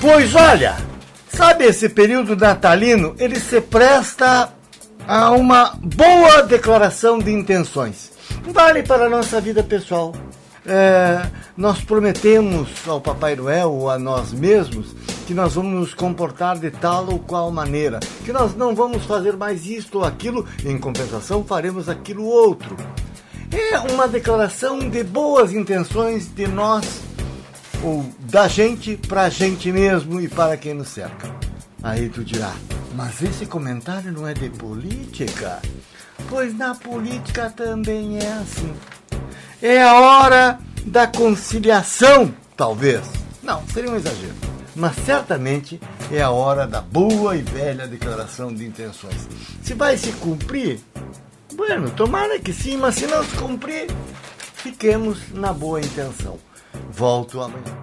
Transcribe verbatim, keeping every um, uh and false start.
Pois olha, sabe esse período natalino, ele se presta a uma boa declaração de intenções. Vale para a nossa vida pessoal. É, nós prometemos ao Papai Noel ou a nós mesmos que nós vamos nos comportar de tal ou qual maneira, que nós não vamos fazer mais isto ou aquilo, em compensação faremos aquilo outro. É uma declaração de boas intenções de nós, ou da gente, para a gente mesmo e para quem nos cerca. Aí tu dirá, mas esse comentário não é de política? Pois na política também é assim. É a hora da conciliação, talvez. Não, seria um exagero. Mas certamente é a hora da boa e velha declaração de intenções. Se vai se cumprir, bueno, tomara que sim, mas se não se cumprir, fiquemos na boa intenção. Volto amanhã.